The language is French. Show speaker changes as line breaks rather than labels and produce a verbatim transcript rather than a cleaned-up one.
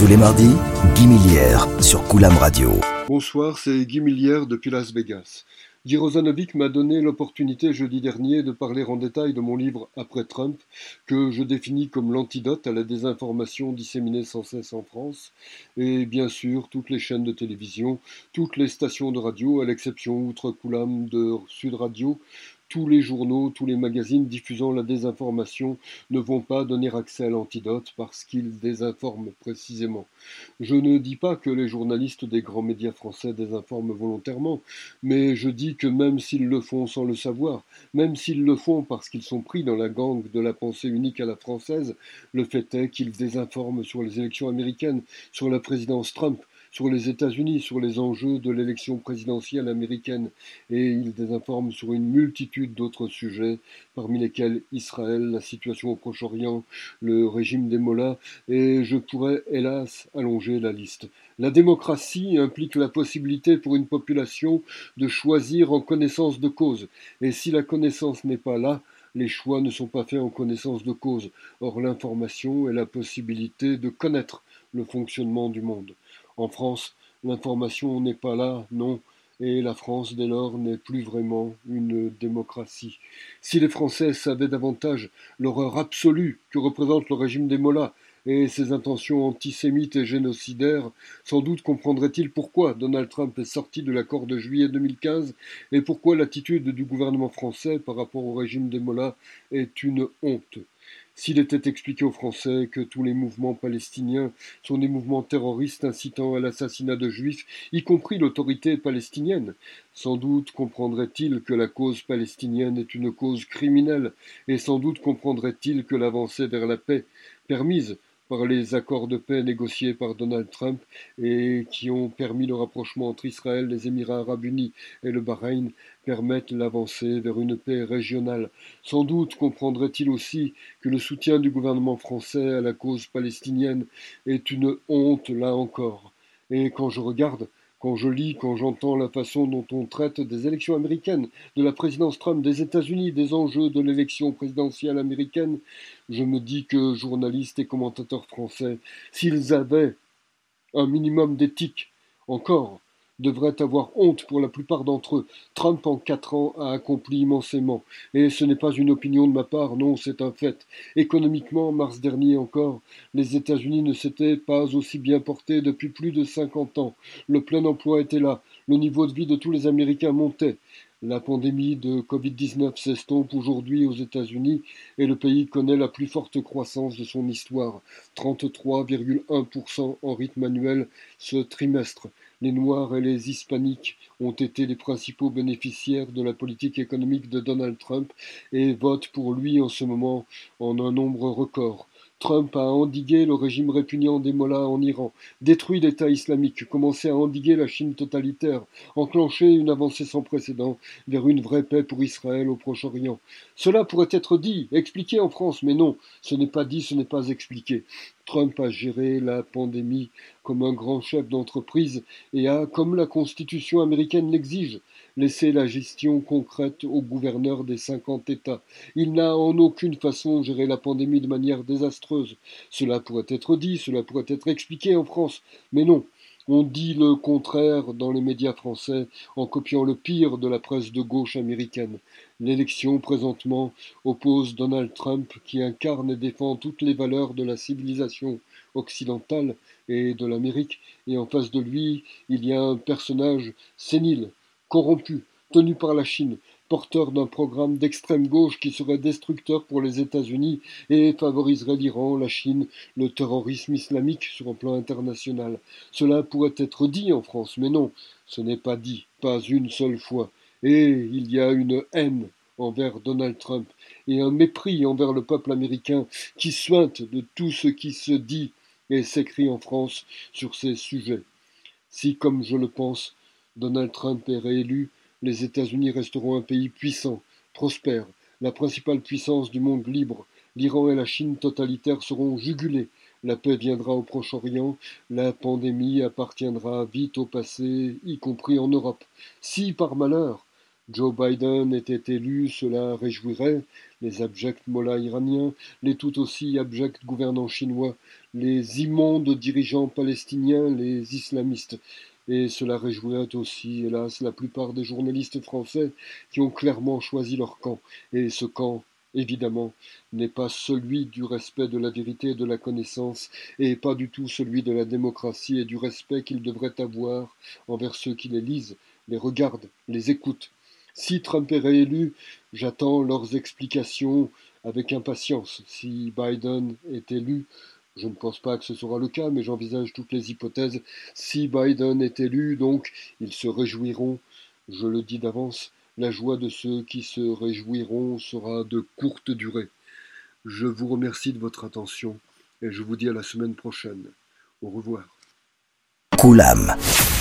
Tous les mardis, Guy Millière sur Coulam Radio.
Bonsoir, c'est Guy Millière depuis Las Vegas. Guy Rosanovic m'a donné l'opportunité jeudi dernier de parler en détail de mon livre Après Trump, que je définis comme l'antidote à la désinformation disséminée sans cesse en France, et bien sûr toutes les chaînes de télévision, toutes les stations de radio, à l'exception outre Coulam de Sud Radio, tous les journaux, tous les magazines diffusant la désinformation ne vont pas donner accès à l'antidote parce qu'ils désinforment précisément. Je ne dis pas que les journalistes des grands médias français désinforment volontairement, mais je dis que même s'ils le font sans le savoir, même s'ils le font parce qu'ils sont pris dans la gangue de la pensée unique à la française, le fait est qu'ils désinforment sur les élections américaines, sur la présidence Trump, sur les États-Unis, sur les enjeux de l'élection présidentielle américaine, et ils désinforment sur une multitude d'autres sujets, parmi lesquels Israël, la situation au Proche-Orient, le régime des Mollahs, et je pourrais hélas allonger la liste. La démocratie implique la possibilité pour une population de choisir en connaissance de cause, et si la connaissance n'est pas là, les choix ne sont pas faits en connaissance de cause. Or, l'information est la possibilité de connaître le fonctionnement du monde. En France, l'information n'est pas là, non, et la France, dès lors, n'est plus vraiment une démocratie. Si les Français savaient davantage l'horreur absolue que représente le régime des Mollahs et ses intentions antisémites et génocidaires, sans doute comprendraient-ils pourquoi Donald Trump est sorti de l'accord de juillet deux mille quinze et pourquoi l'attitude du gouvernement français par rapport au régime des Mollahs est une honte. S'il était expliqué aux Français que tous les mouvements palestiniens sont des mouvements terroristes incitant à l'assassinat de juifs, y compris l'autorité palestinienne, sans doute comprendraient-ils que la cause palestinienne est une cause criminelle, et sans doute comprendraient-ils que l'avancée vers la paix, permise par les accords de paix négociés par Donald Trump et qui ont permis le rapprochement entre Israël, les Émirats arabes unis et le Bahreïn, permettent l'avancée vers une paix régionale. Sans doute comprendraient-ils aussi que le soutien du gouvernement français à la cause palestinienne est une honte, là encore. Et quand je regarde, quand je lis, quand j'entends la façon dont on traite des élections américaines, de la présidence Trump, des États-Unis, des enjeux de l'élection présidentielle américaine, je me dis que journalistes et commentateurs français, s'ils avaient un minimum d'éthique, encore, devraient avoir honte pour la plupart d'entre eux. Trump, en quatre ans, a accompli immensément. Et ce n'est pas une opinion de ma part, non, c'est un fait. Économiquement, en mars dernier encore, les États-Unis ne s'étaient pas aussi bien portés depuis plus de cinquante ans. Le plein emploi était là. Le niveau de vie de tous les Américains montait. La pandémie de covid dix-neuf s'estompe aujourd'hui aux États-Unis et le pays connaît la plus forte croissance de son histoire, trente-trois virgule un pour cent en rythme annuel ce trimestre. Les Noirs et les Hispaniques ont été les principaux bénéficiaires de la politique économique de Donald Trump et votent pour lui en ce moment en un nombre record. Trump a endigué le régime répugnant des Mollahs en Iran, détruit l'État islamique, commencé à endiguer la Chine totalitaire, enclenché une avancée sans précédent vers une vraie paix pour Israël au Proche-Orient. Cela pourrait être dit, expliqué en France, mais non, ce n'est pas dit, ce n'est pas expliqué. Trump a géré la pandémie comme un grand chef d'entreprise et a, comme la Constitution américaine l'exige, laissé la gestion concrète aux gouverneurs des cinquante États. Il n'a en aucune façon géré la pandémie de manière désastreuse. Cela pourrait être dit, cela pourrait être expliqué en France, mais non. On dit le contraire dans les médias français en copiant le pire de la presse de gauche américaine. L'élection présentement oppose Donald Trump qui incarne et défend toutes les valeurs de la civilisation occidentale et de l'Amérique, et en face de lui, il y a un personnage sénile, corrompu, tenu par la Chine, porteur d'un programme d'extrême gauche qui serait destructeur pour les États-Unis et favoriserait l'Iran, la Chine, le terrorisme islamique sur un plan international. Cela pourrait être dit en France, mais non, ce n'est pas dit, pas une seule fois. Et il y a une haine envers Donald Trump et un mépris envers le peuple américain qui suinte de tout ce qui se dit et s'écrit en France sur ces sujets. Si, comme je le pense, Donald Trump est réélu, les États-Unis resteront un pays puissant, prospère, la principale puissance du monde libre. L'Iran et la Chine totalitaire seront jugulés. La paix viendra au Proche-Orient, la pandémie appartiendra vite au passé, y compris en Europe. Si, par malheur, Joe Biden était élu, cela réjouirait les abjects mollahs iraniens, les tout aussi abjects gouvernants chinois, les immondes dirigeants palestiniens, les islamistes. Et cela réjouirait aussi, hélas, la plupart des journalistes français qui ont clairement choisi leur camp. Et ce camp, évidemment, n'est pas celui du respect de la vérité et de la connaissance, et pas du tout celui de la démocratie et du respect qu'ils devraient avoir envers ceux qui les lisent, les regardent, les écoutent. Si Trump est réélu, j'attends leurs explications avec impatience. Si Biden est élu, je ne pense pas que ce sera le cas, mais j'envisage toutes les hypothèses. Si Biden est élu, donc, ils se réjouiront, je le dis d'avance, la joie de ceux qui se réjouiront sera de courte durée. Je vous remercie de votre attention et je vous dis à la semaine prochaine. Au revoir.
Koulam.